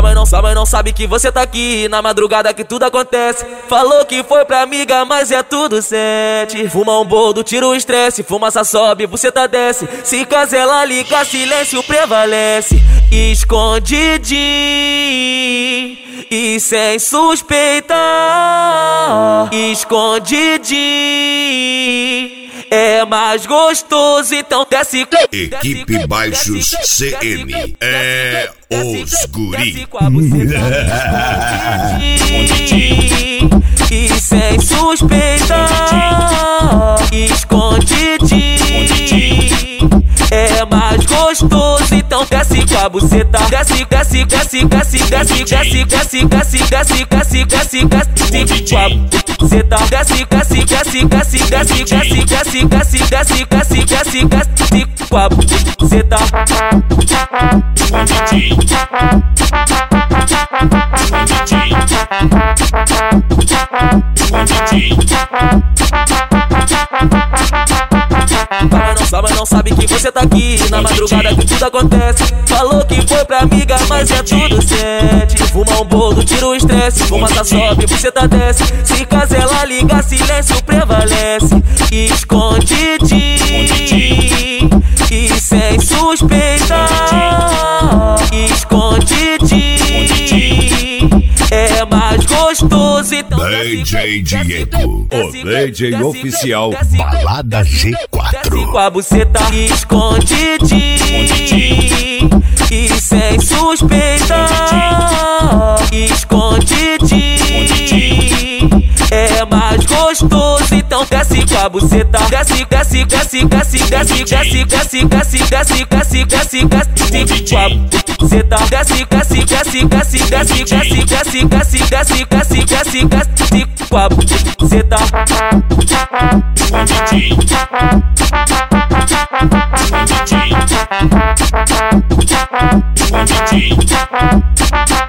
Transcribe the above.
mas não sabe que você tá aqui na madrugada que tudo acontece. Falou que foi pra amiga, mas é tudo sete. Fuma um boldo, tira o estresse, fumaça sobe, você tá desce. Se caso ela liga, silêncio prevalece. Escondidinho e sem suspeitar. Escondidinho é mais gostoso, então desce. Equipe Baixos CM é os guri. E sem suspeitar. Escondidinho é mais gostoso, então desce com a buceta. Desce, desce, desce, desce, desce, desce, desce, desce, desce, desce, desce, desce com a buceta. Desce, desce, desce, desce, desce, desce, desce, desce, desce, desce, desce, desce com a buceta. Mas não sabe que você tá aqui na madrugada que tudo acontece. Falou que foi pra amiga, mas é tudo sete. Fuma um boldo, tira o estresse, fumaça sobe, você tá desce. Se caso ela liga, silêncio prevalece. Escondidinho e sem suspeitar. Escondidinho é mais gostoso, então DJ Diego, o DJ oficial Balada G4. Desce com a buceta. Escondidinho e sem suspeitar. Escondidinho é mais gostoso, então desce com a buceta. Desce, desce, desce, desce, desce, desce, desce, desce, desce, desce, desce, desce com a buceta. Desce, desce, desce, desce, desce, desce, desce, desce, desce, desce, desce, desce com a buceta. Escondidinho.